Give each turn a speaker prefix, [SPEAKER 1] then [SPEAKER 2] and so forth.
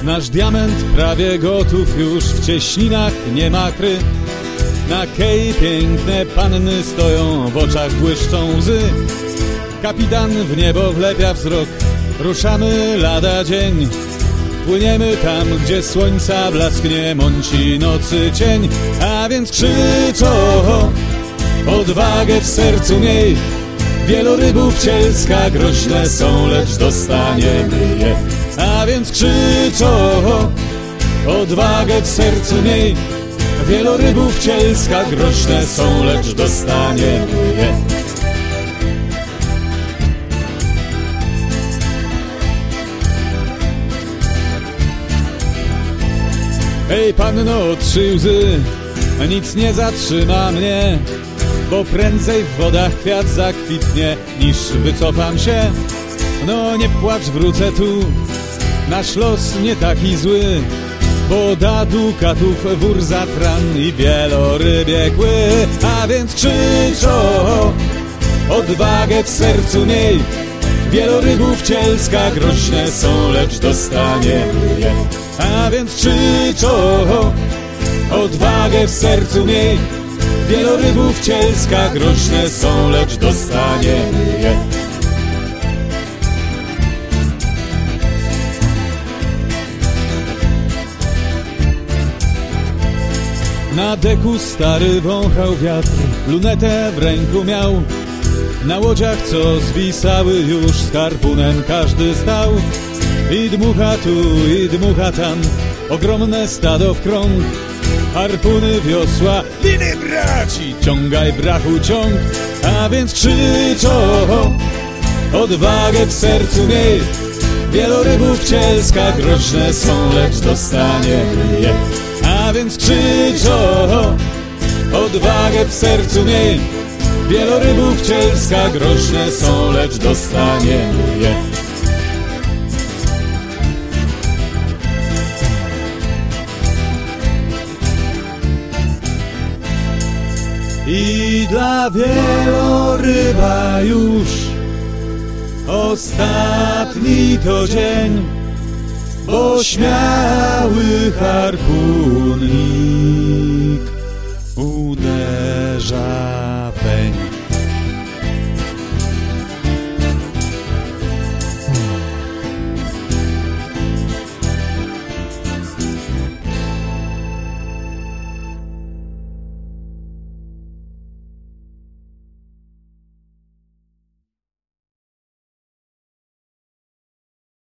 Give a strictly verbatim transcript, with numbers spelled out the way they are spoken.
[SPEAKER 1] Nasz diament prawie gotów już, w cieśninach nie ma kry. Na kej piękne panny stoją, w oczach błyszczą łzy. Kapitan w niebo wlepia wzrok, ruszamy lada dzień. Płyniemy tam, gdzie słońca blasknie, mąci nocy cień. A więc krzycz oho, odwagę w sercu miej. Wielorybów cielska groźne są, lecz dostaniemy je. A więc krzycz oho, odwagę w sercu miej. Wielorybów cielska groźne są, lecz dostaniemy je. Ej panno, trzy łzy, nic nie zatrzyma mnie, bo prędzej w wodach kwiat zakwitnie, niż wycofam się. No nie płacz, wrócę tu, nasz los nie taki zły, bo da dukatów wór zatran i wielorybie kły. A więc krzycz o, odwagę w sercu miej. Wielorybów cielska groźne są, lecz dostaniemy je. A więc krzycz o, odwagę w sercu miej. Wielorybów cielska groźne są, lecz dostaniemy je. Na deku stary wąchał wiatr, lunetę w ręku miał. Na łodziach, co zwisały już, z harpunem każdy stał. I dmucha tu, i dmucha tam, ogromne stado w krąg. Harpuny, wiosła, liny braci, ciągaj brachu ciąg. A więc krzycz o, odwagę w sercu miej. Wielorybów cielska groźne są, lecz dostaniemy je. A więc krzycz o, odwagę w sercu miej. Wielorybów cielska groźne są, lecz dostaniemy je. I dla wieloryba już ostatni to dzień, bo śmiały harpunik uderza